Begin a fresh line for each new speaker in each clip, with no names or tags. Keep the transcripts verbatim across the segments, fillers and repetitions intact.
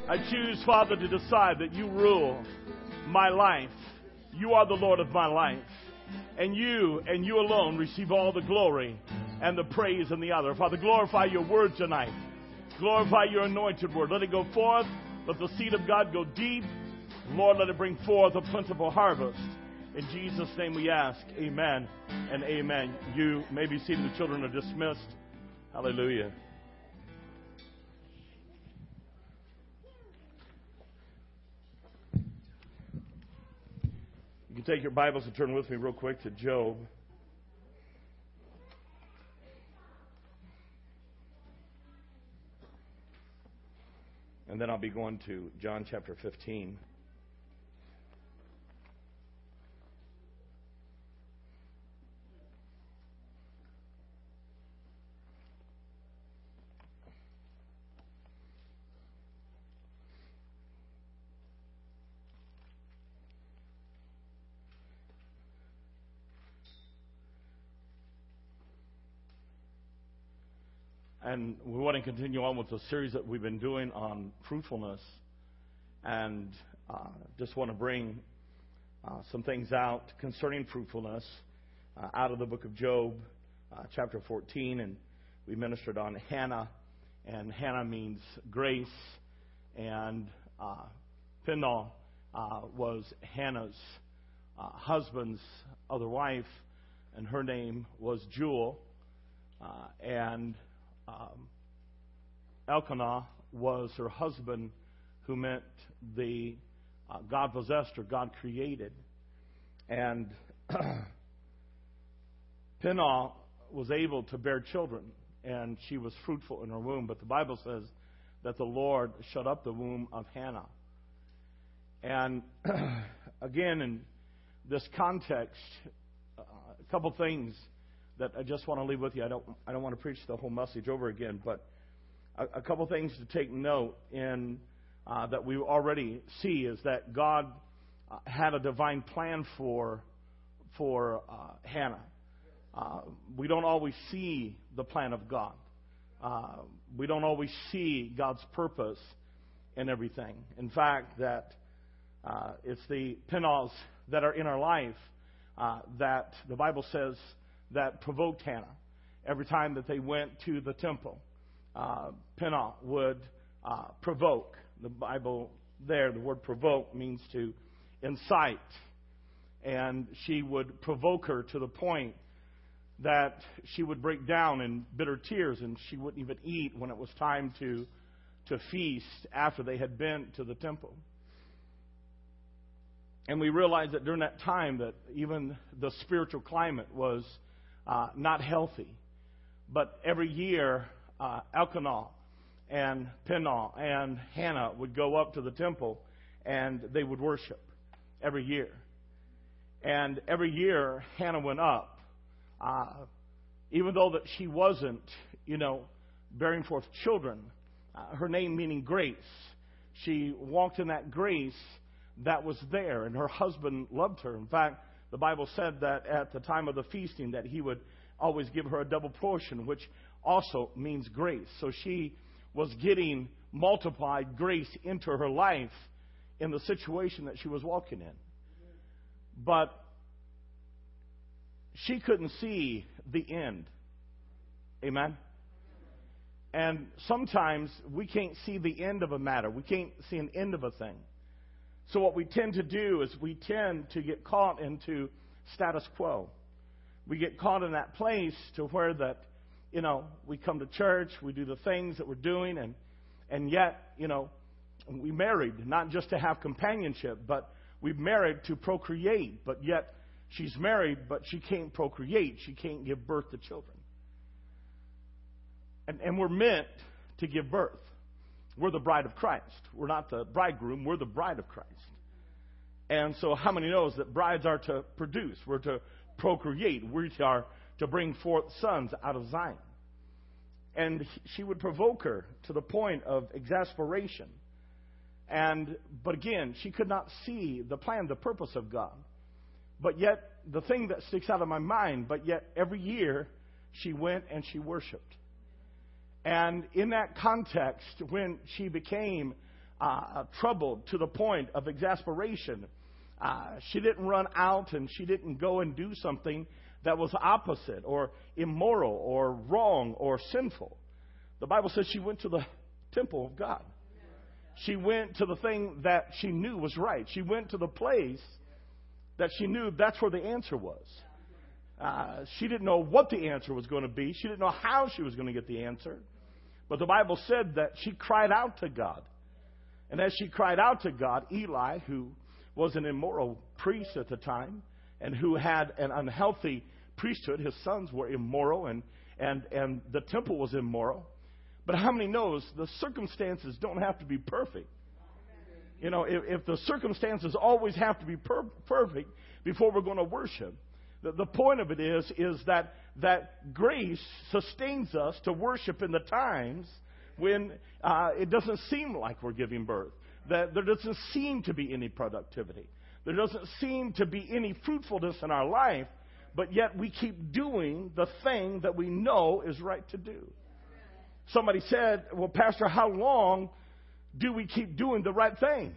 I choose, Father, to decide that you rule my life. You are the Lord of my life. And you and you alone receive all the glory and the praise and the honor. Father, glorify your word tonight. Glorify your anointed word. Let it go forth. Let the seed of God go deep. Lord, let it bring forth a plentiful harvest. In Jesus' name we ask. Amen and amen. You may be seated. The children are dismissed. Hallelujah. You can take your Bibles and turn with me real quick to Job. And then I'll be going to John chapter fifteen. And we want to continue on with the series that we've been doing on fruitfulness. And uh, just want to bring uh, some things out concerning fruitfulness uh, out of the book of Job, uh, chapter fourteen. And we ministered on Hannah. And Hannah means grace. And uh, Peninnah uh, was Hannah's uh, husband's other wife. And her name was Jewel. Uh, and Um, Elkanah was her husband, who meant the uh, God possessed or God created. And Peninnah was able to bear children, and she was fruitful in her womb. But the Bible says that the Lord shut up the womb of Hannah. And again, in this context, uh, a couple things that I just want to leave with you. I don't I don't want to preach the whole message over again, but a, a couple things to take note in uh, that we already see is that God uh, had a divine plan for for uh, Hannah. Uh, we don't always see the plan of God. Uh, we don't always see God's purpose in everything. In fact, that uh, it's the Peninnahs that are in our life uh, that the Bible says that provoked Hannah. Every time that they went to the temple, uh, Peninnah would uh, provoke. The Bible there, the word provoke means to incite. And she would provoke her to the point that she would break down in bitter tears, and she wouldn't even eat when it was time to, to feast after they had been to the temple. And we realized that during that time that even the spiritual climate was Uh, not healthy. But every year, uh, Elkanah and Peninnah and Hannah would go up to the temple and they would worship every year. And every year, Hannah went up. Uh, even though that she wasn't, you know, bearing forth children, uh, her name meaning grace. She walked in that grace that was there, and her husband loved her. In fact, the Bible said that at the time of the feasting that he would always give her a double portion, which also means grace. So she was getting multiplied grace into her life in the situation that she was walking in. But she couldn't see the end. Amen? And sometimes we can't see the end of a matter. We can't see an end of a thing. So what we tend to do is we tend to get caught into status quo. We get caught in that place to where that, you know, we come to church, we do the things that we're doing, and and yet, you know, we married not just to have companionship, but we've married to procreate. But yet she's married, but she can't procreate. She can't give birth to children. And, and we're meant to give birth. We're the bride of Christ. We're not the bridegroom. We're the bride of Christ. And so how many knows that brides are to produce? We're to procreate. We are to bring forth sons out of Zion. And she would provoke her to the point of exasperation. And but again, she could not see the plan, the purpose of God. But yet, the thing that sticks out of my mind, but yet every year she went and she worshiped. And in that context, when she became uh, troubled to the point of exasperation. Uh, she didn't run out and she didn't go and do something that was opposite or immoral or wrong or sinful. The Bible says she went to the temple of God. She went to the thing that she knew was right. She went to the place that she knew that's where the answer was. Uh, she didn't know what the answer was going to be. She didn't know how she was going to get the answer. But the Bible said that she cried out to God. And as she cried out to God, Eli, who was an immoral priest at the time and who had an unhealthy priesthood, his sons were immoral and, and, and the temple was immoral. But how many knows the circumstances don't have to be perfect? You know, if, if the circumstances always have to be per- perfect before we're going to worship, the, the point of it is, is that, that grace sustains us to worship in the times when uh, it doesn't seem like we're giving birth, that there doesn't seem to be any productivity, there doesn't seem to be any fruitfulness in our life, but yet we keep doing the thing that we know is right to do. Somebody said, well, Pastor, how long do we keep doing the right thing?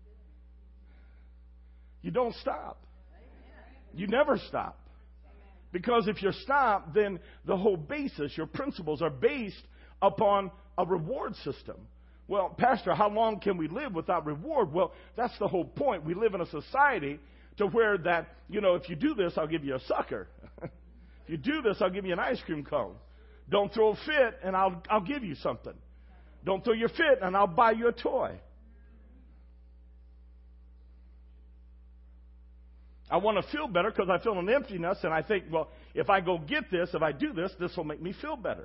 You don't stop. You never stop. Because if you stop, then the whole basis, your principles are based upon a reward system. Well, Pastor, how long can we live without reward? Well, that's the whole point. We live in a society to where that, you know, if you do this, I'll give you a sucker. If you do this, I'll give you an ice cream cone. Don't throw a fit and I'll, I'll give you something. Don't throw your fit and I'll buy you a toy. I want to feel better because I feel an emptiness and I think, well, if I go get this, if I do this, this will make me feel better.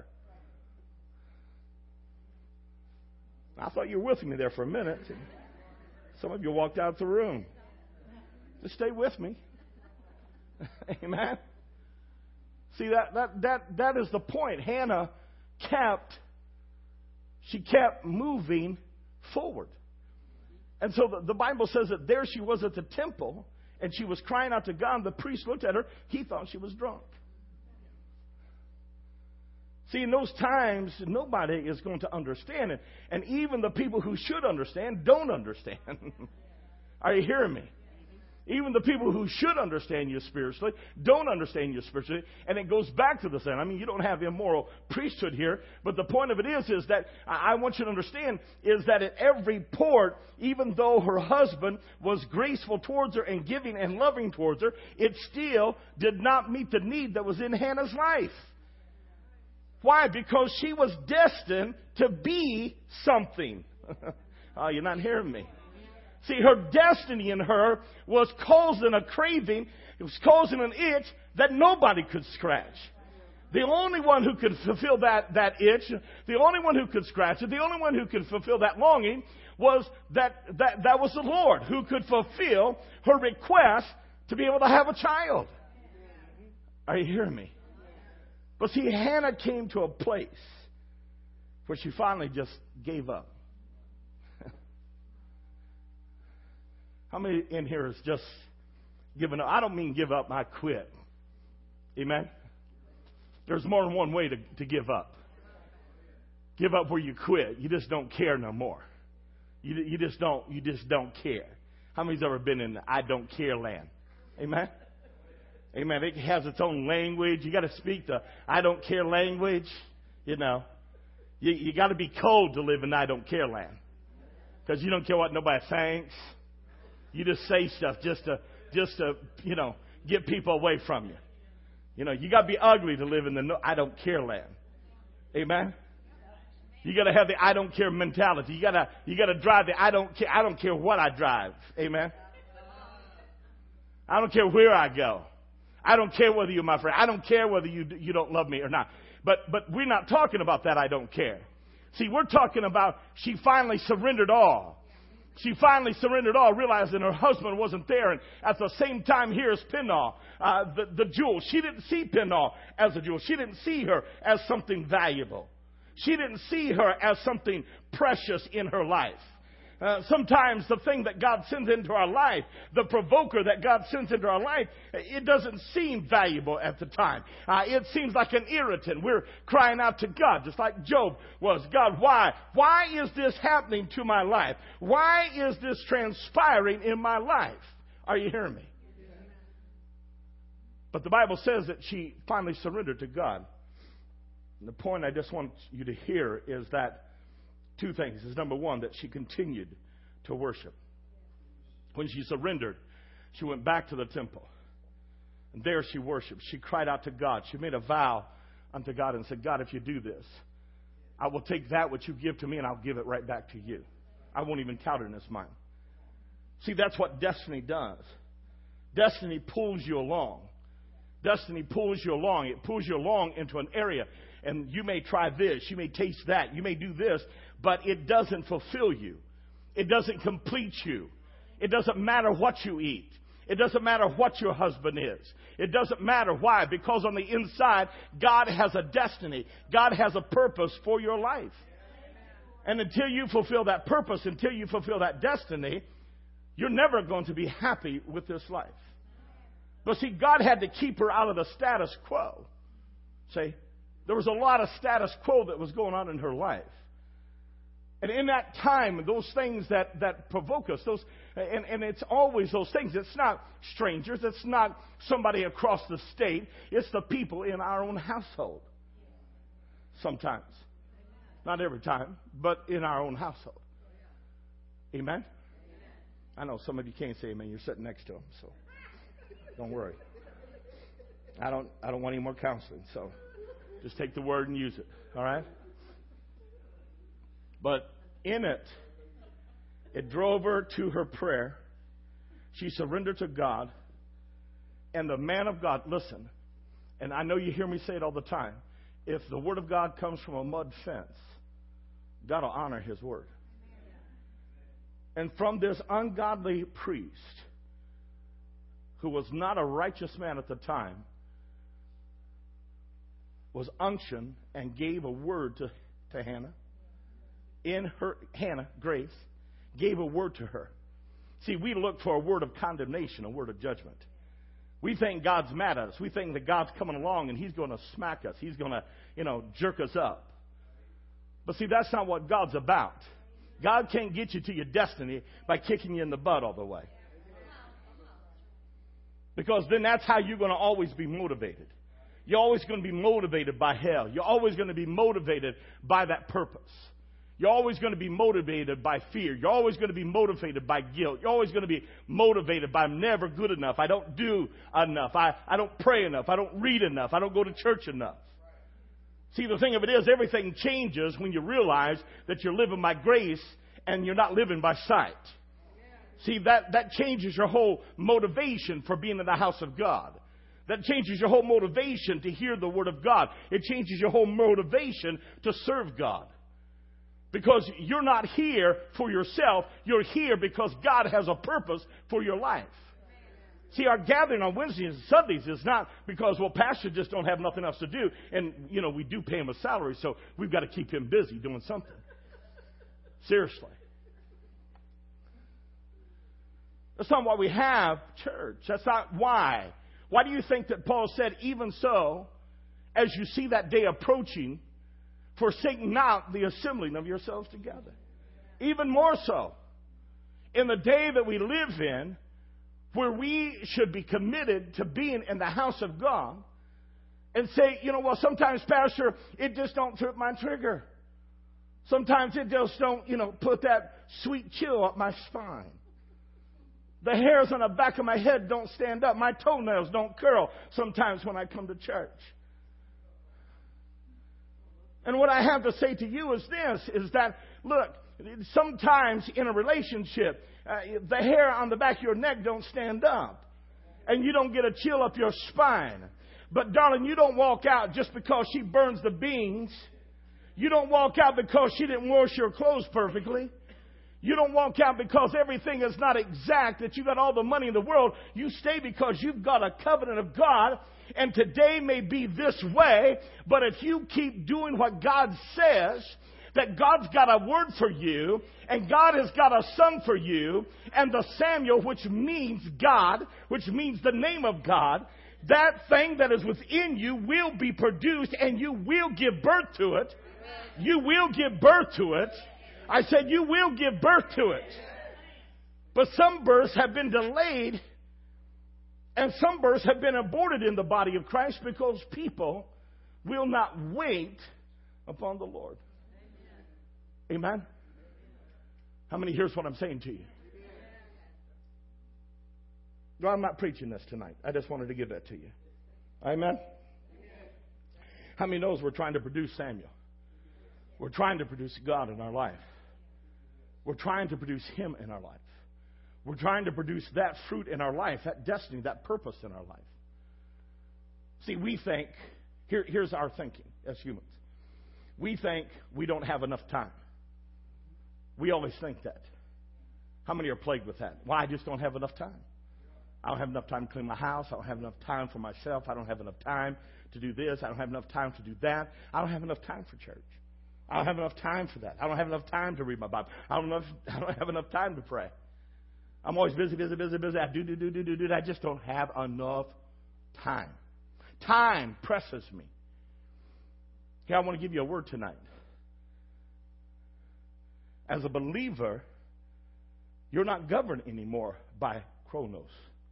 I thought you were with me there for a minute. Some of you walked out the room. Just stay with me. Amen. See, that, that, that, that is the point. Hannah kept, she kept moving forward. And so the, the Bible says that there she was at the temple, and she was crying out to God. The priest looked at her. He thought she was drunk. See, in those times, nobody is going to understand it. And even the people who should understand don't understand. Are you hearing me? Even the people who should understand you spiritually don't understand you spiritually. And it goes back to the same. I mean, you don't have immoral priesthood here. But the point of it is, is that I want you to understand is that at every port, even though her husband was graceful towards her and giving and loving towards her, it still did not meet the need that was in Hannah's life. Why? Because she was destined to be something. Oh, you're not hearing me. See, her destiny in her was causing a craving. It was causing an itch that nobody could scratch. The only one who could fulfill that, that itch, the only one who could scratch it, the only one who could fulfill that longing was that, that, that was the Lord who could fulfill her request to be able to have a child. Are you hearing me? But see, Hannah came to a place where she finally just gave up. How many in here is just giving up? I don't mean give up, I quit. Amen? There's more than one way to, to give up. Give up where you quit. You just don't care no more. You, you just don't, you just don't care. How many's ever been in the I don't care land? Amen? Amen. It has its own language. You got to speak the I don't care language. You know, you, you got to be cold to live in I don't care land, because you don't care what nobody thinks. You just say stuff just to, just to, you know, get people away from you. You know, you got to be ugly to live in the no, I don't care land. Amen. You got to have the I don't care mentality. You got to, you got to drive the I don't care. I don't care what I drive. Amen. I don't care where I go. I don't care whether you're my friend. I don't care whether you you don't love me or not. But but we're not talking about that I don't care. See, we're talking about she finally surrendered all. She finally surrendered all, realizing her husband wasn't there. And at the same time, here's Peninnah, uh, the, the jewel. She didn't see Peninnah as a jewel. She didn't see her as something valuable. She didn't see her as something precious in her life. Uh, sometimes the thing that God sends into our life, the provoker that God sends into our life, it doesn't seem valuable at the time. Uh, it seems like an irritant. We're crying out to God, just like Job was. God, why? Why is this happening to my life? Why is this transpiring in my life? Are you hearing me? But the Bible says that she finally surrendered to God. And the point I just want you to hear is that two things. Is number one, that she continued to worship. When she surrendered, she went back to the temple. And there she worshiped. She cried out to God. She made a vow unto God and said, God, if you do this, I will take that which you give to me and I'll give it right back to you. I won't even count it as mine. See, that's what destiny does. Destiny pulls you along. Destiny pulls you along. It pulls you along into an area. And you may try this. You may taste that. You may do this. But it doesn't fulfill you. It doesn't complete you. It doesn't matter what you eat. It doesn't matter what your husband is. It doesn't matter. Why? Because on the inside, God has a destiny. God has a purpose for your life. And until you fulfill that purpose, until you fulfill that destiny, you're never going to be happy with this life. But see, God had to keep her out of the status quo. See, there was a lot of status quo that was going on in her life. And in that time, those things that, that provoke us, those, and, and it's always those things. It's not strangers. It's not somebody across the state. It's the people in our own household. Sometimes. Not every time, but in our own household. Amen? I know some of you can't say amen. You're sitting next to them, so don't worry. I don't, I don't want any more counseling, so just take the word and use it. All right? But in it, it drove her to her prayer. She surrendered to God. And the man of God, listen, and I know you hear me say it all the time, if the word of God comes from a mud fence, God will honor his word. And from this ungodly priest, who was not a righteous man at the time, was unctioned and gave a word to, to Hannah. In her, Hannah, Grace, gave a word to her. See, we look for a word of condemnation, a word of judgment. We think God's mad at us. We think that God's coming along and he's going to smack us. He's going to, you know, jerk us up. But see, that's not what God's about. God can't get you to your destiny by kicking you in the butt all the way. Because then that's how you're going to always be motivated. You're always going to be motivated by hell. You're always going to be motivated by that purpose. You're always going to be motivated by fear. You're always going to be motivated by guilt. You're always going to be motivated by I'm never good enough. I don't do enough. I, I don't pray enough. I don't read enough. I don't go to church enough. See, the thing of it is, everything changes when you realize that you're living by grace and you're not living by sight. See, that, that changes your whole motivation for being in the house of God. That changes your whole motivation to hear the word of God. It changes your whole motivation to serve God. Because you're not here for yourself. You're here because God has a purpose for your life. See, our gathering on Wednesdays and Sundays is not because, well, pastors just don't have nothing else to do. And, you know, we do pay him a salary, so we've got to keep him busy doing something. Seriously. That's not why we have church. That's not why. Why do you think that Paul said, even so, as you see that day approaching, forsake not the assembling of yourselves together. Even more so, in the day that we live in, where we should be committed to being in the house of God, and say, you know, well, sometimes, Pastor, it just don't trip my trigger. Sometimes it just don't, you know, put that sweet chill up my spine. The hairs on the back of my head don't stand up. My toenails don't curl sometimes when I come to church. And what I have to say to you is this, is that, look, sometimes in a relationship, uh, the hair on the back of your neck don't stand up. And you don't get a chill up your spine. But, darling, you don't walk out just because she burns the beans. You don't walk out because she didn't wash your clothes perfectly. You don't walk out because everything is not exact, that you got all the money in the world. You stay because you've got a covenant of God. And today may be this way, but if you keep doing what God says, that God's got a word for you, and God has got a son for you, and the Samuel, which means God, which means the name of God, that thing that is within you will be produced, and you will give birth to it. You will give birth to it. I said you will give birth to it. But some births have been delayed, and some births have been aborted in the body of Christ because people will not wait upon the Lord. Amen? How many hears what I'm saying to you? No, I'm not preaching this tonight. I just wanted to give that to you. Amen? How many knows we're trying to produce Samuel? We're trying to produce God in our life. We're trying to produce Him in our life. We're trying to produce that fruit in our life, that destiny, that purpose in our life. See, we think, here, here's our thinking as humans. We think we don't have enough time. We always think that. How many are plagued with that? Well, I just don't have enough time. I don't have enough time to clean my house. I don't have enough time for myself. I don't have enough time to do this. I don't have enough time to do that. I don't have enough time for church. I don't have enough time for that. I don't have enough time to read my Bible. I don't, enough, I don't have enough time to pray. I'm always busy, busy, busy, busy. I do, do, do, do, do, do. I just don't have enough time. Time presses me. Okay, I want to give you a word tonight. As a believer, you're not governed anymore by chronos.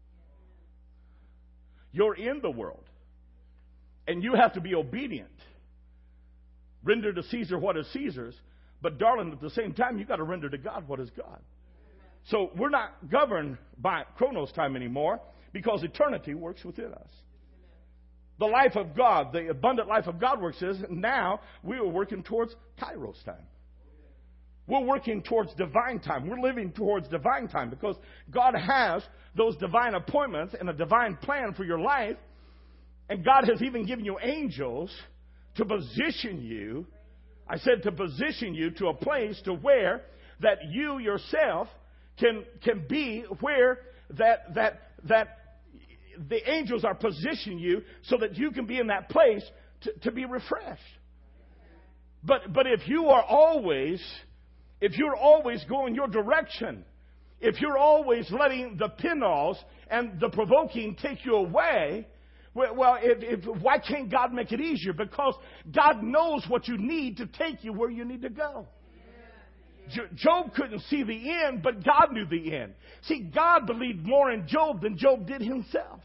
You're in the world. And you have to be obedient. Render to Caesar what is Caesar's. But darling, at the same time, you've got to render to God what is God. So we're not governed by chronos time anymore because eternity works within us. The life of God, the abundant life of God works is now we are working towards kairos time. We're working towards divine time. We're living towards divine time because God has those divine appointments and a divine plan for your life. And God has even given you angels to position you. I said to position you to a place to where that you yourself can can be where that that that the angels are positioning you so that you can be in that place to, to be refreshed. But but if you are always if you're always going your direction, if you're always letting the pinballs and the provoking take you away, well, if, if, why can't God make it easier? Because God knows what you need to take you where you need to go. Job couldn't see the end, but God knew the end. See, God believed more in Job than Job did himself.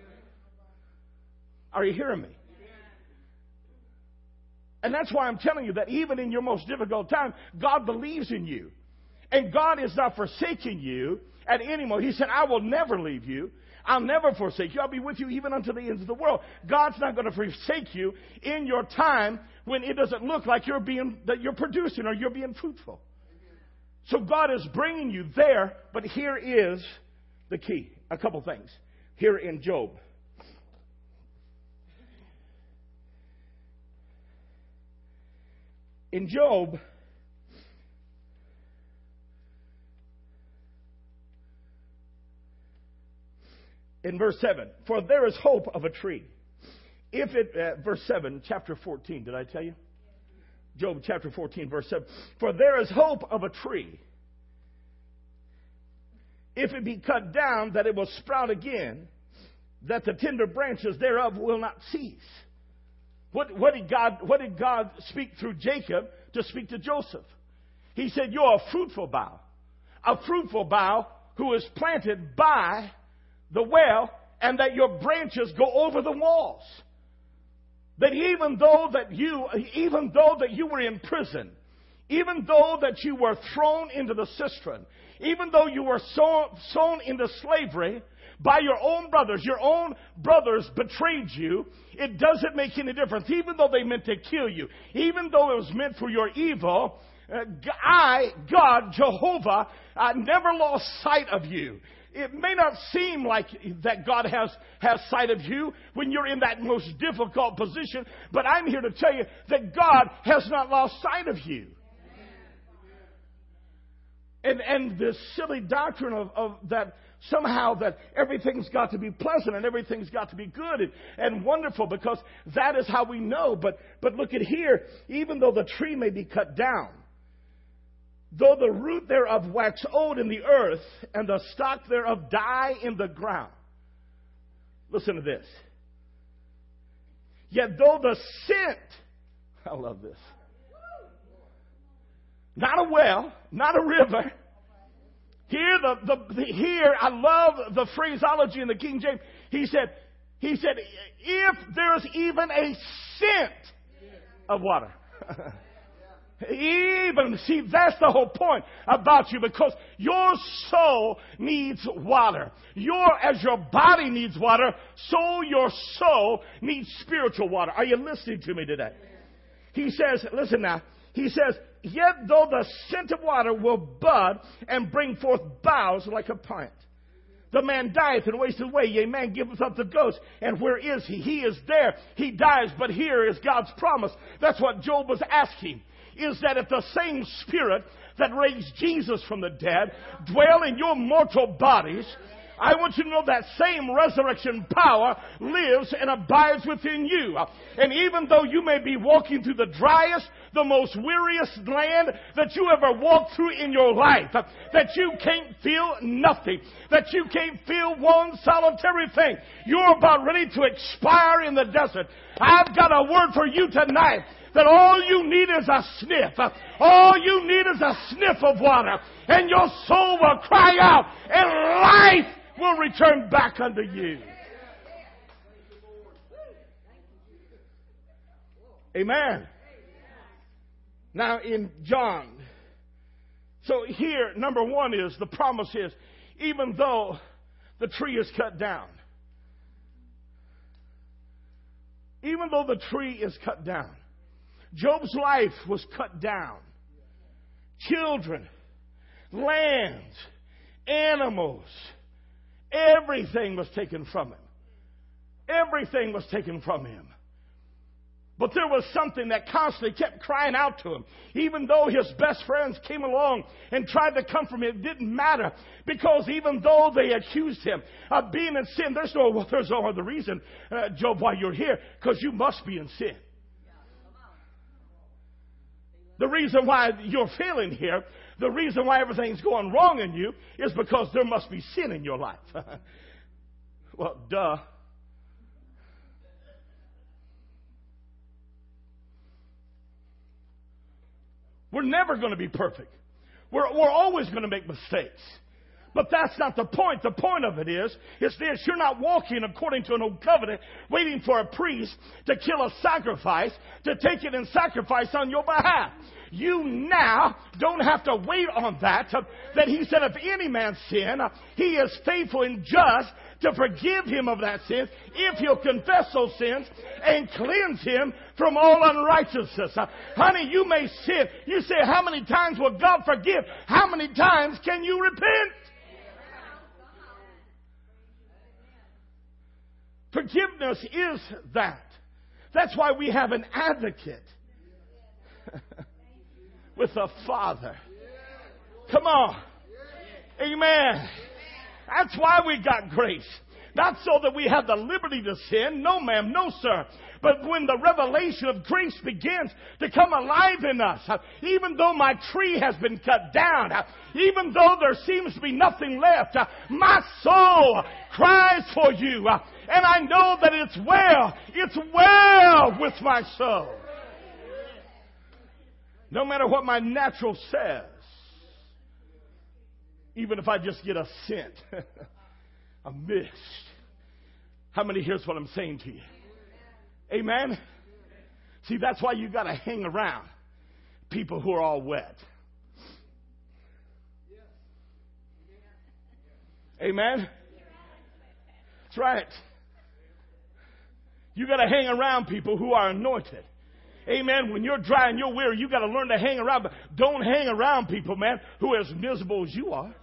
Are you hearing me? And that's why I'm telling you that even in your most difficult time, God believes in you. And God is not forsaking you at any moment. He said, I will never leave you. I'll never forsake you. I'll be with you even unto the ends of the world. God's not going to forsake you in your time when it doesn't look like you're being, that you're producing or you're being fruitful. So God is bringing you there, but here is the key. A couple things. Here in Job. In Job, in verse seven, for there is hope of a tree. If it, uh, verse seven, chapter fourteen, did I tell you? Job chapter fourteen, verse seven. For there is hope of a tree. If it be cut down, that it will sprout again, that the tender branches thereof will not cease. What, what did God, what did God speak through Jacob to speak to Joseph? He said, you're a fruitful bough. A fruitful bough who is planted by the well, and that your branches go over the walls. That even though that you, even though that you were in prison, even though that you were thrown into the cistern, even though you were sown, sown into slavery by your own brothers, your own brothers betrayed you, it doesn't make any difference. Even though they meant to kill you, even though it was meant for your evil, uh, I, God, Jehovah, I never lost sight of you. It may not seem like that God has, has sight of you when you're in that most difficult position, but I'm here to tell you that God has not lost sight of you. And, and this silly doctrine of, of that somehow that everything's got to be pleasant and everything's got to be good and, and wonderful, because that is how we know. But, but look at here, even though the tree may be cut down, though the root thereof wax old in the earth, and the stock thereof die in the ground. Listen to this. Yet though the scent, I love this, not a well, not a river. Here, the, the, the here, I love the phraseology in the King James. He said, he said, if there's even a scent of water. Even, see, that's the whole point about you, because your soul needs water. Your, as your body needs water, so your soul needs spiritual water. Are you listening to me today? He says, listen now, he says, yet though the scent of water will bud and bring forth boughs like a plant, the man dieth and wasteth away, yea, man giveth up the ghost. And where is he? He is there. He dies, but here is God's promise. That's what Job was asking. Is that if the same Spirit that raised Jesus from the dead dwell in your mortal bodies, I want you to know that same resurrection power lives and abides within you. And even though you may be walking through the driest, the most weariest land that you ever walked through in your life, that you can't feel nothing, that you can't feel one solitary thing, you're about ready to expire in the desert, I've got a word for you tonight. That all you need is a sniff. All you need is a sniff of water. And your soul will cry out. And life will return back unto you. Amen. Now in John. So here, number one is, the promise is, even though the tree is cut down. Even though the tree is cut down. Job's life was cut down. Children, lands, animals, everything was taken from him. Everything was taken from him. But there was something that constantly kept crying out to him. Even though his best friends came along and tried to comfort him, it didn't matter. Because even though they accused him of being in sin, there's no, well, there's no other reason, uh, Job, why you're here. Because you must be in sin. The reason why you're feeling here, the reason why everything's going wrong in you, is because there must be sin in your life. Well, duh. We're never going to be perfect. We're, we're always going to make mistakes. But that's not the point. The point of it is, is this: you're not walking according to an old covenant, waiting for a priest to kill a sacrifice, to take it and sacrifice on your behalf. You now don't have to wait on that. Uh, that he said, if any man sin, uh, he is faithful and just to forgive him of that sin, if he'll confess those sins and cleanse him from all unrighteousness. Uh, honey, you may sin. You say, how many times will God forgive? How many times can you repent? Forgiveness is that. That's why we have an advocate with a Father. Come on. Amen. That's why we got grace. Not so that we have the liberty to sin. No, ma'am. No, sir. But when the revelation of grace begins to come alive in us, even though my tree has been cut down, even though there seems to be nothing left, my soul cries for you. And I know that it's well. It's well with my soul. No matter what my natural says. Even if I just get a scent, a mist. How many hears what I'm saying to you? Amen? See, that's why you got to hang around people who are all wet. Amen? That's right. You got to hang around people who are anointed. Amen. When you're dry and you're weary, you got to learn to hang around. But don't hang around people, man, who are as miserable as you are.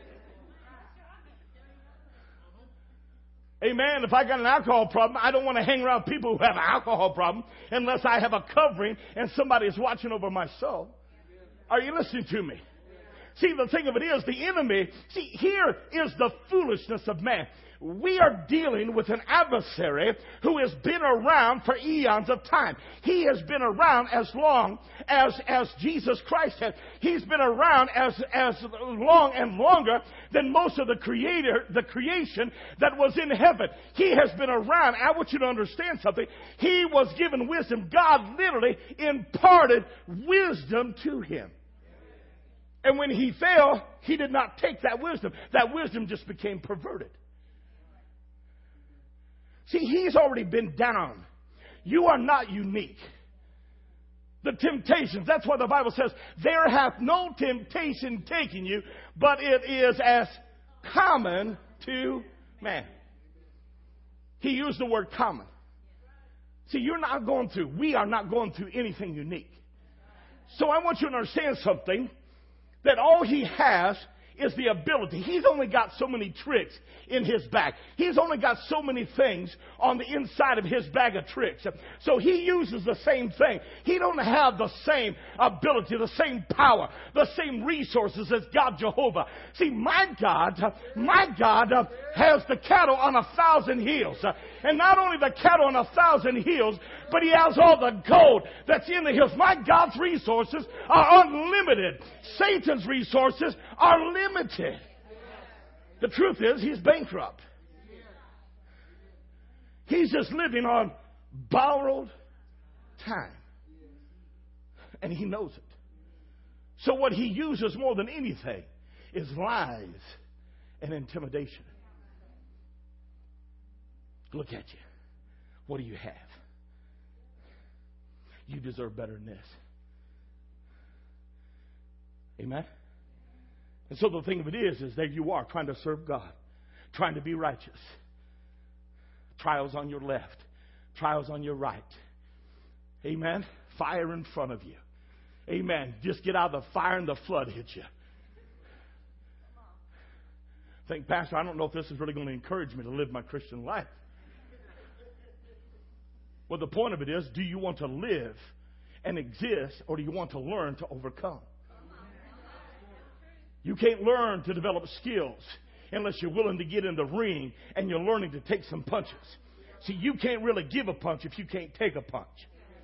Amen. If I got an alcohol problem, I don't want to hang around people who have an alcohol problem unless I have a covering and somebody is watching over my soul. Are you listening to me? See, the thing of it is, the enemy, see, here is the foolishness of man. We are dealing with an adversary who has been around for eons of time. He has been around as long as, as Jesus Christ has. He's been around as, as long and longer than most of the creator, the creation that was in heaven. He has been around. I want you to understand something. He was given wisdom. God literally imparted wisdom to him. And when he fell, he did not take that wisdom. That wisdom just became perverted. See, he's already been down. You are not unique. The temptations, that's why the Bible says, there hath no temptation taken you, but it is as common to man. He used the word common. See, you're not going through, we are not going through anything unique. So I want you to understand something, that all he has is the ability. He's only got so many tricks in his bag. He's only got so many things on the inside of his bag of tricks. So he uses the same thing. He don't have the same ability, the same power, the same resources as God Jehovah. See, my God, my God has the cattle on a thousand hills. And not only the cattle on a thousand hills, but he has all the gold that's in the hills. My God's resources are unlimited. Satan's resources are limited. The truth is, he's bankrupt. He's just living on borrowed time. And he knows it. So what he uses more than anything is lies and intimidation. Look at you. What do you have? You deserve better than this. Amen? And so the thing of it is, is there you are trying to serve God, trying to be righteous. Trials on your left, trials on your right. Amen? Fire in front of you. Amen. Just get out of the fire and the flood hits you. Think, Pastor, I don't know if this is really going to encourage me to live my Christian life. Well, the point of it is, do you want to live and exist, or do you want to learn to overcome? You can't learn to develop skills unless you're willing to get in the ring and you're learning to take some punches. See, you can't really give a punch if you can't take a punch.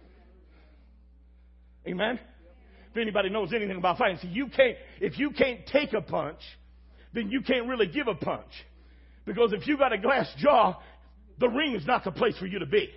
Amen? If anybody knows anything about fighting, see, you can't, if you can't take a punch, then you can't really give a punch. Because if you got a glass jaw, the ring is not the place for you to be.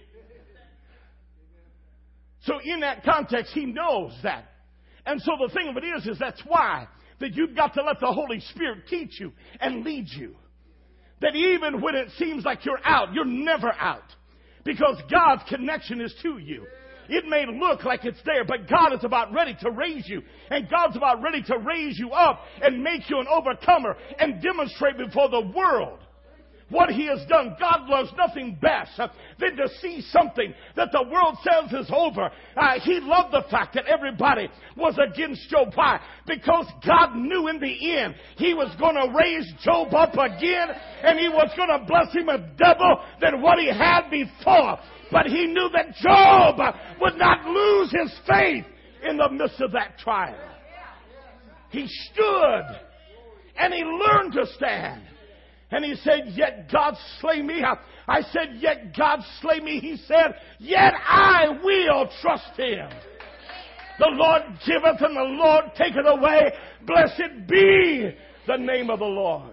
So in that context, he knows that. And so the thing of it is, is that's why that you've got to let the Holy Spirit teach you and lead you. That even when it seems like you're out, you're never out. Because God's connection is to you. It may look like it's there, but God is about ready to raise you. And God's about ready to raise you up and make you an overcomer and demonstrate before the world what he has done. God loves nothing best uh, than to see something that the world says is over. Uh, he loved the fact that everybody was against Job. Why? Because God knew in the end he was going to raise Job up again, and he was going to bless him a double than what he had before. But he knew that Job would not lose his faith in the midst of that trial. He stood and he learned to stand. And he said, yet God slay me. I said, yet God slay me. He said, yet I will trust him. The Lord giveth and the Lord taketh away. Blessed be the name of the Lord.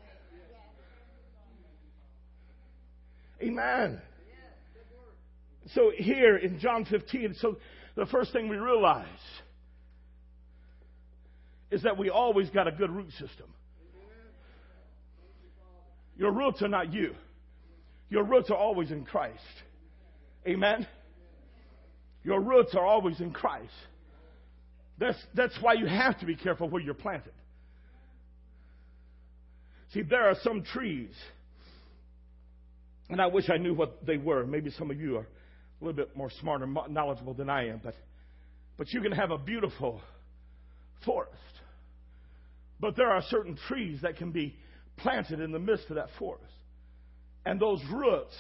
Amen. So here in John fifteen, so the first thing we realize is that we always got a good root system. Your roots are not you. Your roots are always in Christ. Amen? Your roots are always in Christ. That's, that's why you have to be careful where you're planted. See, there are some trees, and I wish I knew what they were. Maybe some of you are a little bit more smart or knowledgeable than I am, but, but you can have a beautiful forest. But there are certain trees that can be planted in the midst of that forest. And those roots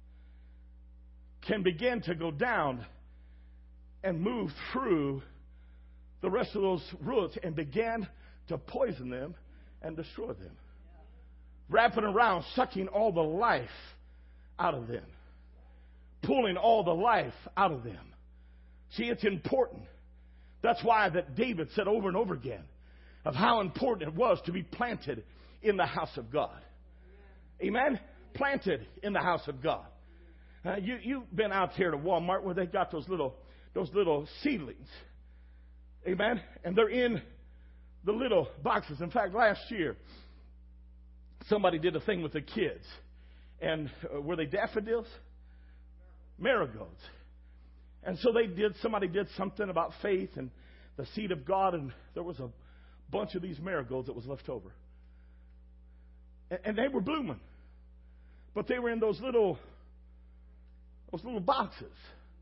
can begin to go down and move through the rest of those roots and begin to poison them and destroy them. Wrapping around, sucking all the life out of them. Pulling all the life out of them. See, it's important. That's why that David said over and over again of how important it was to be planted in the house of God. Amen? Planted in the house of God. Uh, you, you've been out here to Walmart where they got those little, those little seedlings. Amen? And they're in the little boxes. In fact, last year, somebody did a thing with the kids. And uh, were they daffodils? Marigolds. And so they did, somebody did something about faith and the seed of God, and there was a bunch of these marigolds that was left over. And, and they were blooming. But they were in those little, those little boxes.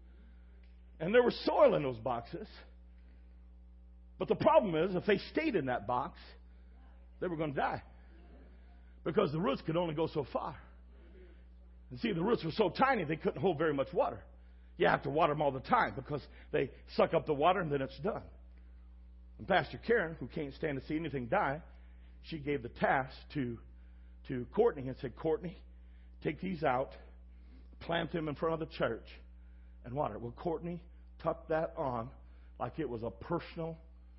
And there was soil in those boxes. But the problem is, if they stayed in that box, they were going to die. Because the roots could only go so far. And see, the roots were so tiny, they couldn't hold very much water. You have to water them all the time because they suck up the water and then it's done. And Pastor Karen, who can't stand to see anything die, she gave the task to, to Courtney and said, Courtney, take these out, plant them in front of the church, and water. Well, Courtney tucked that on like it was a personal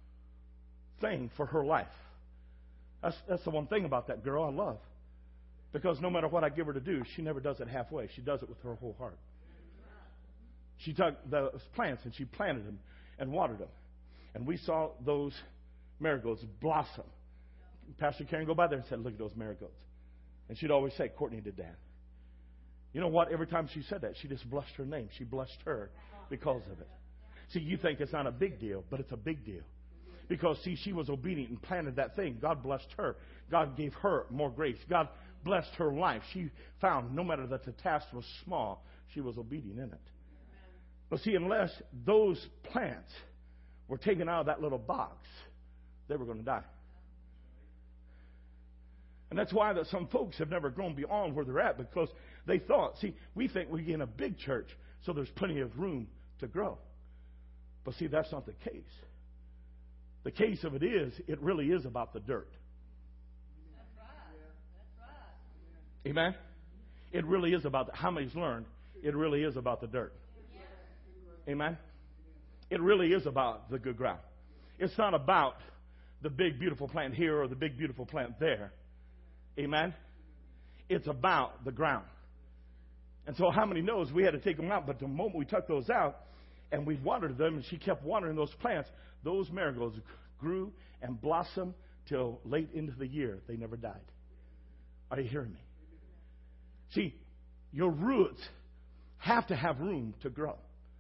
thing for her life. That's, that's the one thing about that girl I love. Because no matter what I give her to do, she never does it halfway. She does it with her whole heart. She took those plants and she planted them and watered them. And we saw those marigolds blossom. Pastor Karen go by there and said, look at those marigolds. And she'd always say, Courtney did that. You know what? Every time she said that, she just blessed her name. She blessed her because of it. See, you think it's not a big deal, but it's a big deal. Because, see, she was obedient and planted that thing. God blessed her. God gave her more grace. God blessed her life. She found, no matter that the task was small, she was obedient in it. But see, unless those plants were taken out of that little box, they were going to die. And that's why that some folks have never grown beyond where they're at, because they thought, see, we think we're in a big church, so there's plenty of room to grow. But see, that's not the case. The case of it is, it really is about the dirt.
That's right. That's right.
Amen? It really is about, the, how many's learned, it really is about the dirt. Amen? It really is about the good ground. It's not about the big, beautiful plant here or the big, beautiful plant there. Amen? It's about the ground. And so how many knows we had to take them out, but the moment we took those out and we watered them and she kept watering those plants, those marigolds grew and blossomed till late into the year. They never died. Are you hearing me? See, your roots have to have room to grow.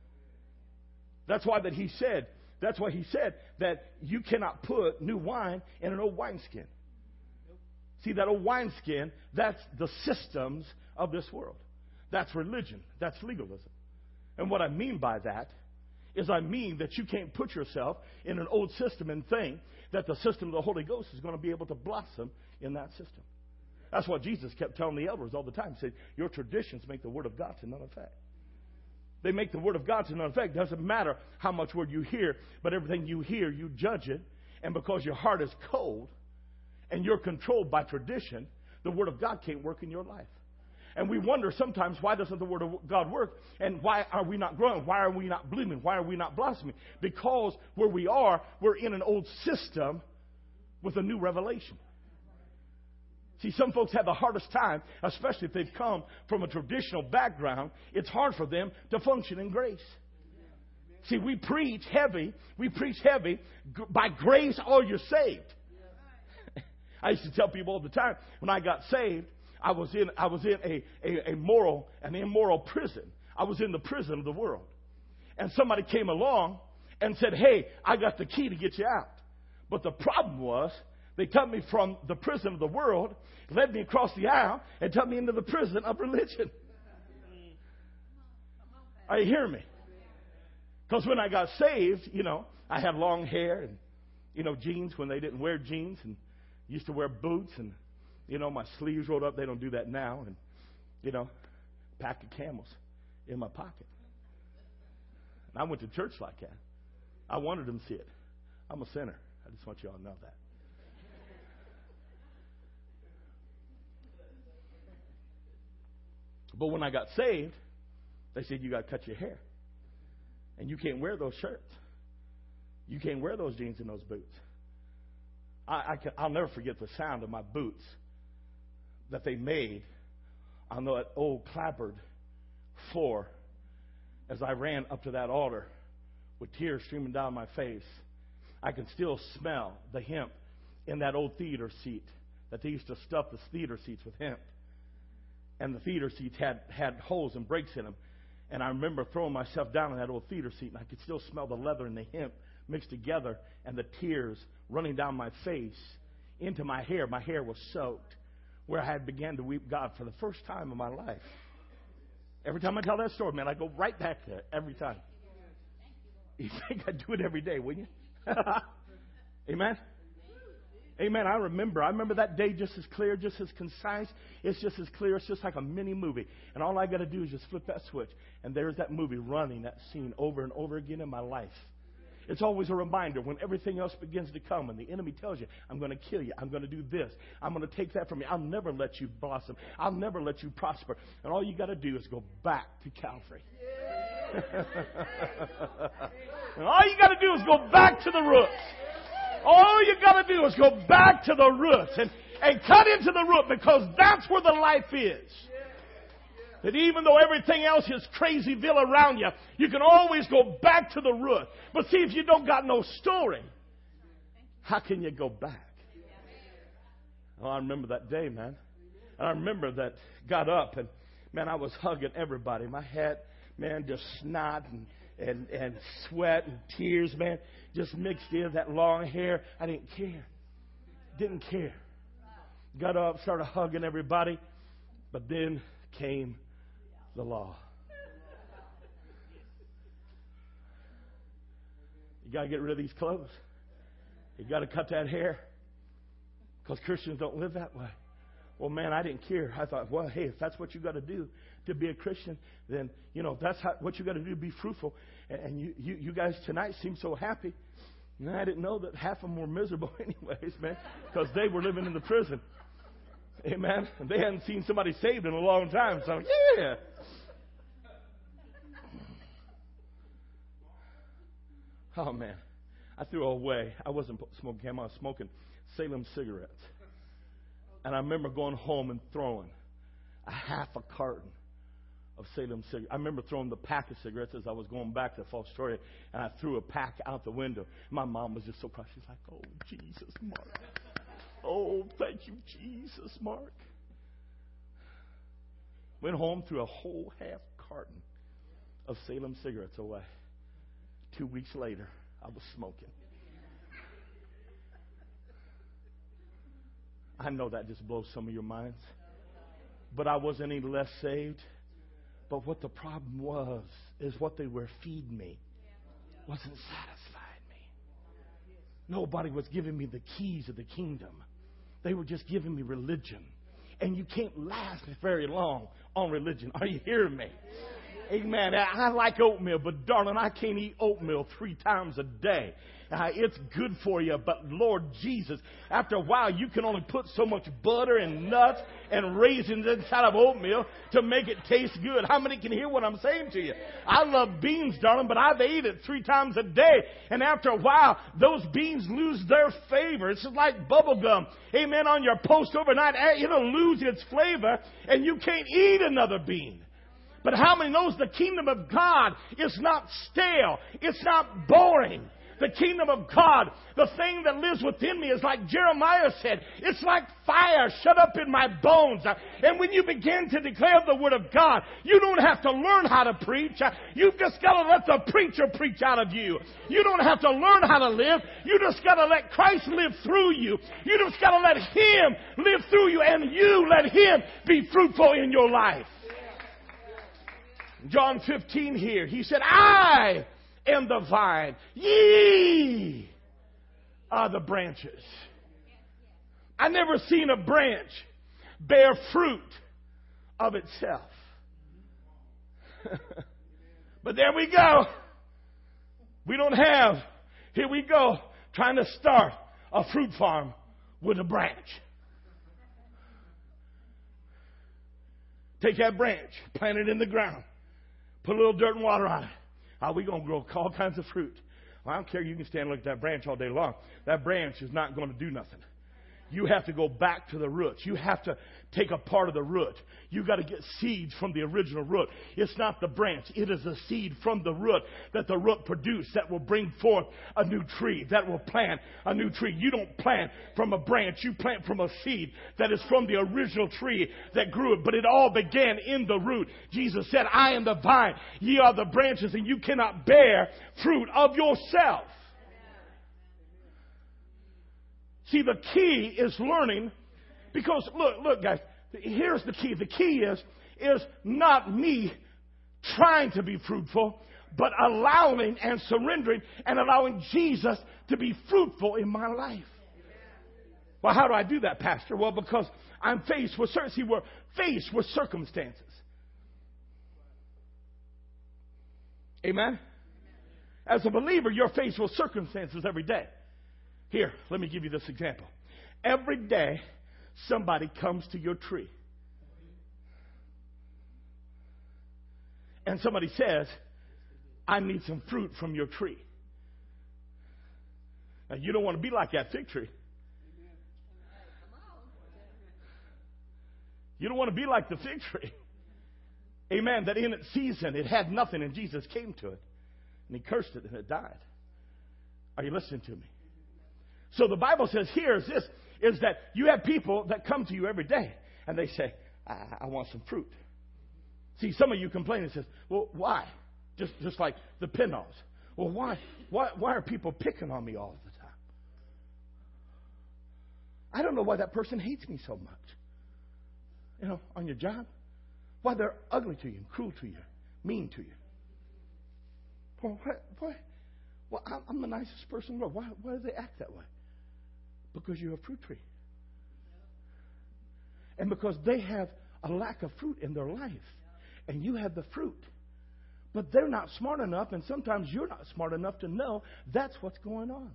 That's why that he said, that's why he said that you cannot put new wine in an old wineskin. See, that old wineskin, that's the systems of this world. That's religion. That's legalism. And what I mean by that is I mean that you can't put yourself in an old system and think that the system of the Holy Ghost is going to be able to blossom in that system. That's what Jesus kept telling the elders all the time. He said, your traditions make the Word of God to none effect. They make the Word of God to none effect. It doesn't matter how much Word you hear, but everything you hear, you judge it. And because your heart is cold and you're controlled by tradition, the Word of God can't work in your life. And we wonder sometimes, why doesn't the Word of God work? And why are we not growing? Why are we not blooming? Why are we not blossoming? Because where we are, we're in an old system with a new revelation. See, some folks have the hardest time, especially if they've come from a traditional background. It's hard for them to function in grace. See, we preach heavy. We preach heavy. By grace, all you're saved. I used to tell people all the time, when I got saved, I was in I was in a, a, a moral, an immoral prison. I was in the prison of the world. And somebody came along and said, hey, I got the key to get you out. But the problem was, they took me from the prison of the world, led me across the aisle, and took me into the prison of religion. Are you hearing me? Because when I got saved, you know, I had long hair and, you know, jeans when they didn't wear jeans, and used to wear boots, and, you know, my sleeves rolled up. They don't do that now. And, you know, pack of Camels in my pocket. And I went to church like that. I wanted them to see it. I'm a sinner. I just want you all to know that. But when I got saved, they said, you got to cut your hair. And you can't wear those shirts. You can't wear those jeans and those boots. I, I can, I'll never forget the sound of my boots that they made on that old clapboard floor as I ran up to that altar with tears streaming down my face. I can still smell the hemp in that old theater seat that they used to stuff the theater seats with hemp. And the theater seats had, had holes and breaks in them. And I remember throwing myself down in that old theater seat, and I could still smell the leather and the hemp mixed together and the tears running down my face into my hair. My hair was soaked, where I had began to weep God for the first time in my life. Every time I tell that story, man, I go right back there every time. You think I'd do it every day, wouldn't you? Amen? Amen. I remember. I remember that day just as clear, just as concise. It's just as clear. It's just like a mini movie. And all I got to do is just flip that switch. And there's that movie running, that scene over and over again in my life. It's always a reminder when everything else begins to come and the enemy tells you, I'm going to kill you. I'm going to do this. I'm going to take that from you. I'll never let you blossom. I'll never let you prosper. And all you got to do is go back to Calvary. And all you got to do is go back to the roots. All you got to do is go back to the roots and, and cut into the root, because that's where the life is. That even though everything else is crazyville around you, you can always go back to the root. But see, if you don't got no story, how can you go back? Oh, I remember that day, man. And I remember that got up and, man, I was hugging everybody. My head, man, just snot and And, and sweat and tears, man, just mixed in that long hair. I didn't care. Didn't care. Got up, started hugging everybody. But then came the law. You got to get rid of these clothes. You got to cut that hair. Because Christians don't live that way. Well, man, I didn't care. I thought, well, hey, if that's what you got to do to be a Christian, then, you know, that's how, what you got to do to be fruitful. And you, you, you guys tonight seem so happy. And I didn't know that half of them were miserable anyways, man, because they were living in the prison. Amen. And they hadn't seen somebody saved in a long time. So, yeah. Oh, man. I threw away. I wasn't smoking cam. I was smoking Salem cigarettes. And I remember going home and throwing a half a carton of Salem cigarettes. I remember throwing the pack of cigarettes as I was going back to Falls Story, and I threw a pack out the window. My mom was just so proud. She's like, oh, Jesus, Mark. Oh, thank you, Jesus, Mark. Went home, threw a whole half carton of Salem cigarettes away. Two weeks later, I was smoking. I know that just blows some of your minds. But I wasn't any less saved. But what the problem was, is what they were feeding me wasn't satisfying me. Nobody was giving me the keys of the kingdom. They were just giving me religion. And you can't last very long on religion. Are you hearing me? Amen. I like oatmeal, but darling, I can't eat oatmeal three times a day. Uh, it's good for you, but Lord Jesus, after a while, you can only put so much butter and nuts and raisins inside of oatmeal to make it taste good. How many can hear what I'm saying to you? I love beans, darling, but I've ate it three times a day. And after a while, those beans lose their flavor. It's just like bubble gum. Amen. On your post overnight, it'll lose its flavor, and you can't eat another bean. But how many knows the kingdom of God is not stale? It's not boring. The kingdom of God, the thing that lives within me, is like Jeremiah said, it's like fire shut up in my bones. And when you begin to declare the word of God, you don't have to learn how to preach. You've just got to let the preacher preach out of you. You don't have to learn how to live. You just got to let Christ live through you. You just got to let Him live through you, and you let Him be fruitful in your life. John fifteen here, He said, I am the vine, ye are the branches. I never seen a branch bear fruit of itself. But there we go. We don't have, here we go, trying to start a fruit farm with a branch. Take that branch, plant it in the ground, put a little dirt and water on it. How are we going to grow all kinds of fruit? Well, I don't care. You can stand and look at that branch all day long. That branch is not going to do nothing. You have to go back to the roots. You have to take a part of the root. You got to get seeds from the original root. It's not the branch. It is a seed from the root that the root produced that will bring forth a new tree, that will plant a new tree. You don't plant from a branch. You plant from a seed that is from the original tree that grew it. But it all began in the root. Jesus said, I am the vine. Ye are the branches, and you cannot bear fruit of yourself. See, the key is learning, because look, look, guys, here's the key. The key is, is not me trying to be fruitful, but allowing and surrendering and allowing Jesus to be fruitful in my life. Well, how do I do that, Pastor? Well, because I'm faced with, see, we're faced with circumstances. Amen? As a believer, you're faced with circumstances every day. Here, let me give you this example. Every day, somebody comes to your tree. And somebody says, I need some fruit from your tree. Now, you don't want to be like that fig tree. You don't want to be like the fig tree. Amen. That in its season, it had nothing, and Jesus came to it. And he cursed it, and it died. Are you listening to me? So the Bible says here is this, is that you have people that come to you every day and they say, I, I want some fruit. See, some of you complain and says, well, why? Just just like the Pinalls. Well, why, why, why are people picking on me all the time? I don't know why that person hates me so much. You know, on your job. Why they're ugly to you, and cruel to you, mean to you. Well, why, why? Well, I'm the nicest person in the world. Why, why do they act that way? Because you're a fruit tree. And because they have a lack of fruit in their life. And you have the fruit. But they're not smart enough, and sometimes you're not smart enough to know that's what's going on.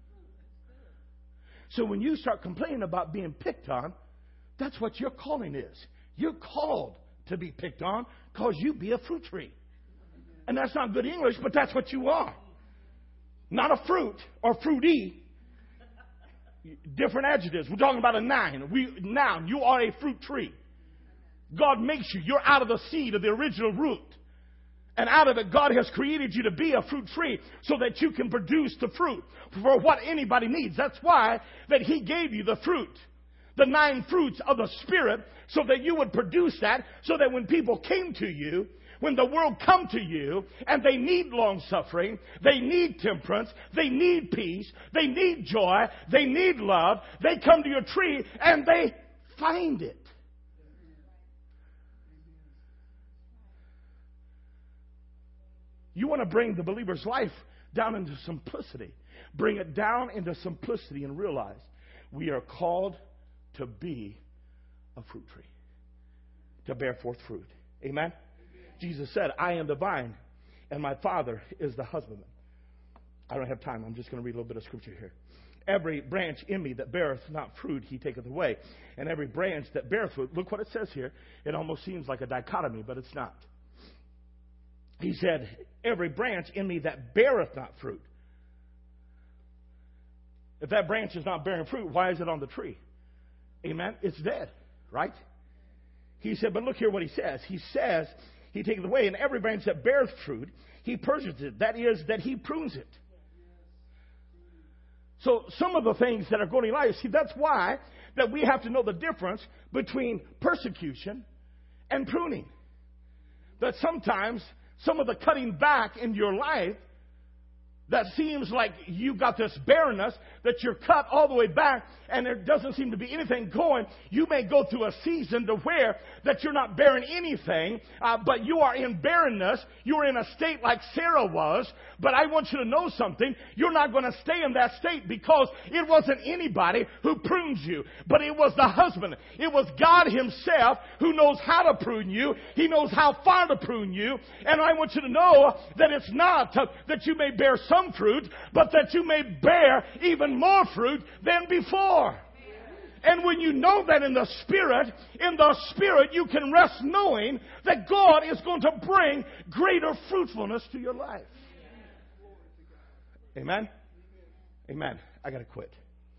So when you start complaining about being picked on, that's what your calling is. You're called to be picked on because you be a fruit tree. And that's not good English, but that's what you are. Not a fruit or fruity. Different adjectives. We're talking about a noun. We, noun. You are a fruit tree. God makes you. You're out of the seed of the original root. And out of it, God has created you to be a fruit tree so that you can produce the fruit for what anybody needs. That's why that He gave you the fruit. The nine fruits of the Spirit so that you would produce that, so that when people came to you, when the world come to you and they need long suffering, they need temperance, they need peace, they need joy, they need love, they come to your tree and they find it. You want to bring the believer's life down into simplicity. Bring it down into simplicity and realize we are called to be a fruit tree, to bear forth fruit. Amen? Jesus said, I am the vine, and my Father is the husbandman. I don't have time. I'm just going to read a little bit of scripture here. Every branch in me that beareth not fruit, He taketh away. And every branch that beareth fruit, look what it says here. It almost seems like a dichotomy, but it's not. He said, every branch in me that beareth not fruit. If that branch is not bearing fruit, why is it on the tree? Amen? It's dead, right? He said, but look here what He says. He says, He taketh away, and every branch that beareth fruit, He purges it. That is, that He prunes it. So some of the things that are going in life, see, that's why that we have to know the difference between persecution and pruning. That sometimes some of the cutting back in your life that seems like you got this barrenness, that you're cut all the way back and there doesn't seem to be anything going. You may go through a season to where that you're not bearing anything, uh, but you are in barrenness. You're in a state like Sarah was. But I want you to know something. You're not going to stay in that state because it wasn't anybody who prunes you, but it was the husband. It was God Himself who knows how to prune you. He knows how far to prune you. And I want you to know that it's not uh, that you may bear some fruit, but that you may bear even more fruit than before. And when you know that in the Spirit, in the Spirit you can rest knowing that God is going to bring greater fruitfulness to your life. Amen? Amen. I got to quit.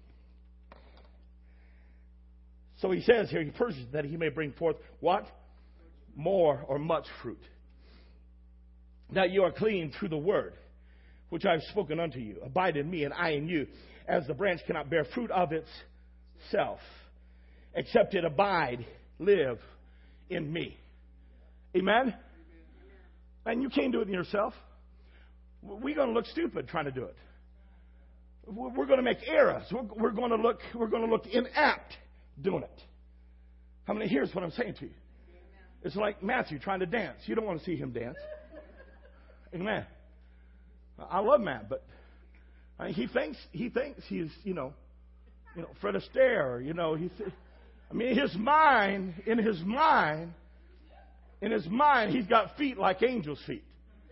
So he says here, he purges that he may bring forth what? More or much fruit. That you are clean through the word, which I have spoken unto you. Abide in me and I in you, as the branch cannot bear fruit of itself, except it abide, live in me. Amen? And you can't do it in yourself. We're going to look stupid trying to do it. We're going to make errors. We're going to look, we're going to look inept doing it. How many? Here's what I'm saying to you. It's like Matthew trying to dance. You don't want to see him dance. Amen. I love Matt, but he thinks he thinks he's you know, you know Fred Astaire. You know he. Th- I mean, his mind, in his mind, in his mind, he's got feet like angels' feet.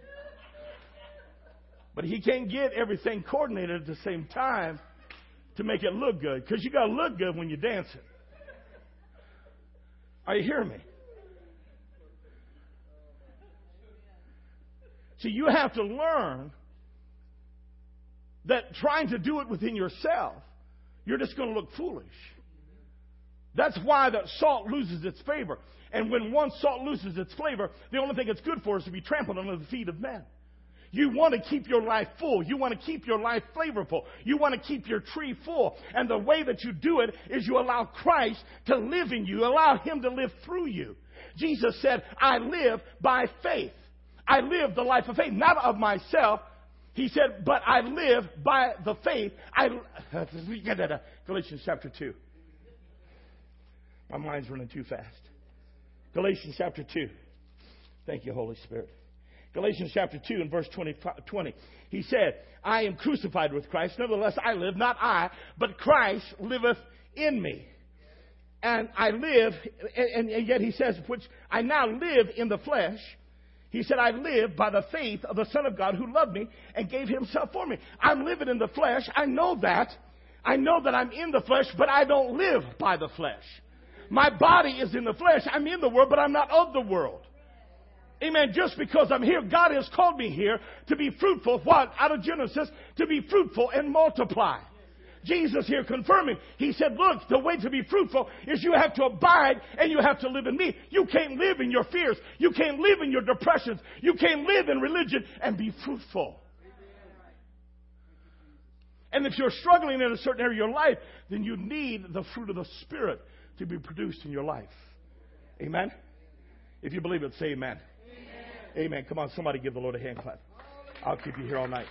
But he can't get everything coordinated at the same time to make it look good. Because you got to look good when you're dancing. Are you hearing me? See, you have to learn that trying to do it within yourself, you're just going to look foolish. That's why that salt loses its flavor. And when one salt loses its flavor, the only thing it's good for is to be trampled under the feet of men. You want to keep your life full. You want to keep your life flavorful. You want to keep your tree full. And the way that you do it is you allow Christ to live in you. Allow Him to live through you. Jesus said, I live by faith. I live the life of faith, not of myself. He said, but I live by the faith. I Galatians chapter two. My mind's running too fast. Galatians chapter two. Thank you, Holy Spirit. Galatians chapter two and verse twenty, twenty. He said, I am crucified with Christ. Nevertheless, I live, not I, but Christ liveth in me. And I live, and, and yet he says, which I now live in the flesh. He said, I live by the faith of the Son of God who loved me and gave himself for me. I'm living in the flesh. I know that. I know that I'm in the flesh, but I don't live by the flesh. My body is in the flesh. I'm in the world, but I'm not of the world. Amen. Just because I'm here, God has called me here to be fruitful. What? Out of Genesis, to be fruitful and multiply. Jesus here confirming. He said, look, the way to be fruitful is you have to abide and you have to live in me. You can't live in your fears. You can't live in your depressions. You can't live in religion and be fruitful. And if you're struggling in a certain area of your life, then you need the fruit of the Spirit to be produced in your life. Amen? If you believe it, say amen. Amen. Amen. Come on, somebody give the Lord a hand clap. I'll keep you here all night.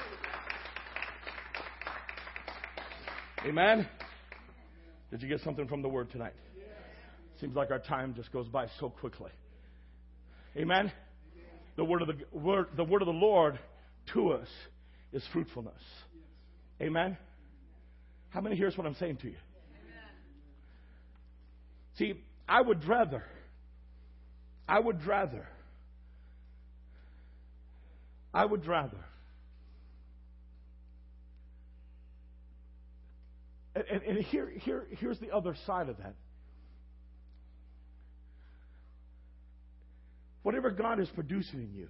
Amen. Did you get something from the Word tonight? Seems like our time just goes by so quickly. Amen. The word of the word, the word of the Lord to us is fruitfulness. Amen. How many hears what I'm saying to you? See, I would rather, I would rather, I would rather. And, and here, here, here's the other side of that. Whatever God is producing in you,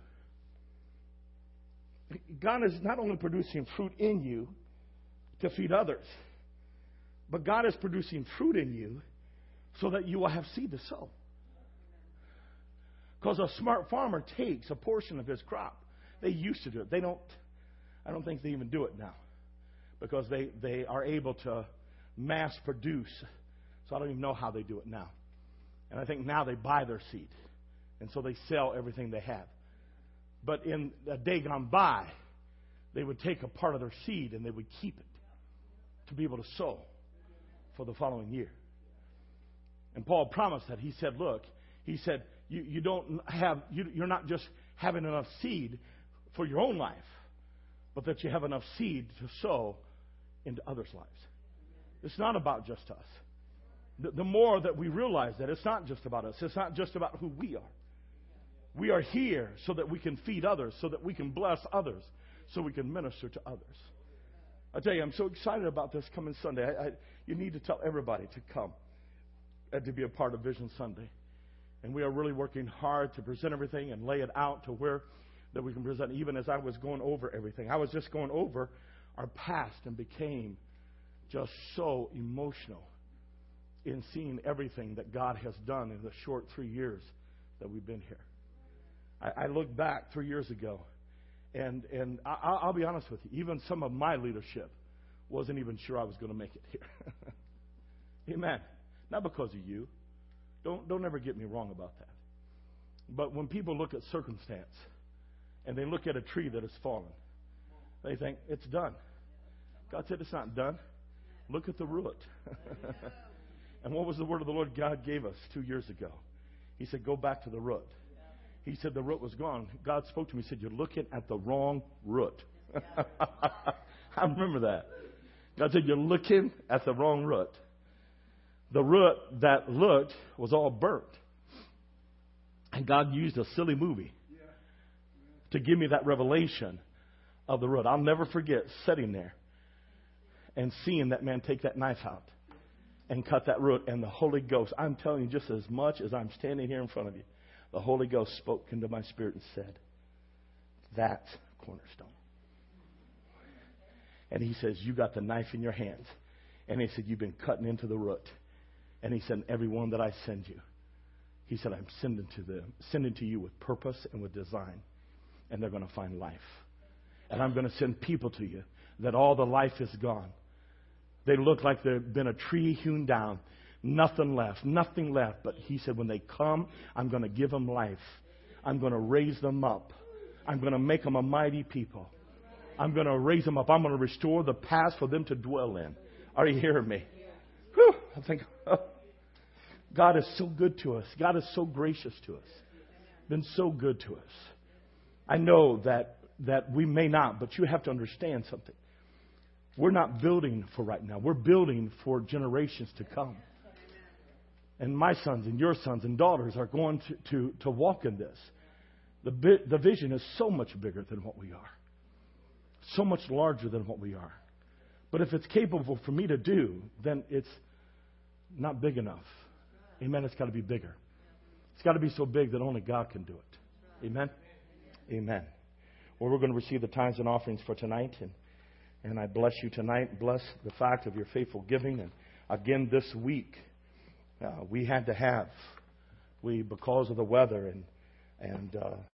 God is not only producing fruit in you to feed others, but God is producing fruit in you so that you will have seed to sow. Because a smart farmer takes a portion of his crop. They used to do it. They don't, I don't think they even do it now. Because they, they are able to mass produce. So I don't even know how they do it now. And I think now they buy their seed. And so they sell everything they have. But in a day gone by, they would take a part of their seed and they would keep it to be able to sow for the following year. And Paul promised that. He said, look, he said, you, you don't have, you, you're not just having enough seed for your own life, but that you have enough seed to sow into others' lives. It's not about just us. The, the more that we realize that it's not just about us, it's not just about who we are. We are here so that we can feed others, so that we can bless others, so we can minister to others. I tell you, I'm so excited about this coming Sunday. I, I, you need to tell everybody to come and to be a part of Vision Sunday. And we are really working hard to present everything and lay it out to where that we can present. Even as I was going over everything, I was just going over our past and became just so emotional in seeing everything that God has done in the short three years that we've been here. I, I look back three years ago, and and I, I'll be honest with you, even some of my leadership wasn't even sure I was going to make it here. Amen. Not because of you. Don't don't ever get me wrong about that. But when people look at circumstance and they look at a tree that has fallen, they think it's done. God said it's not done. Look at the root. And what was the word of the Lord God gave us two years ago? He said, go back to the root. He said the root was gone. God spoke to me. He said, you're looking at the wrong root. I remember that. God said, you're looking at the wrong root. The root that looked was all burnt. And God used a silly movie to give me that revelation of the root. I'll never forget sitting there and seeing that man take that knife out and cut that root. And the Holy Ghost, I'm telling you, just as much as I'm standing here in front of you, the Holy Ghost spoke into my spirit and said, that's Cornerstone. And he says, you got the knife in your hands. And he said, you've been cutting into the root. And he said, everyone that I send you, he said, I'm sending to them, sending to you with purpose and with design. And they're going to find life. And I'm going to send people to you that all the life is gone. They look like they've been a tree hewn down. Nothing left. Nothing left. But he said, when they come, I'm going to give them life. I'm going to raise them up. I'm going to make them a mighty people. I'm going to raise them up. I'm going to restore the past for them to dwell in. Are you hearing me? Whew, I think, oh, God is so good to us. God is so gracious to us. Been so good to us. I know that, that we may not, but you have to understand something. We're not building for right now. We're building for generations to come. And my sons and your sons and daughters are going to, to, to walk in this. The, the vision is so much bigger than what we are. So much larger than what we are. But if it's capable for me to do, then it's not big enough. Amen. It's got to be bigger. It's got to be so big that only God can do it. Amen. Amen. Well, we're going to receive the tithes and offerings for tonight. And, and I bless you tonight. Bless the fact of your faithful giving. And again, this week, uh, we had to have, we because of the weather and, and uh,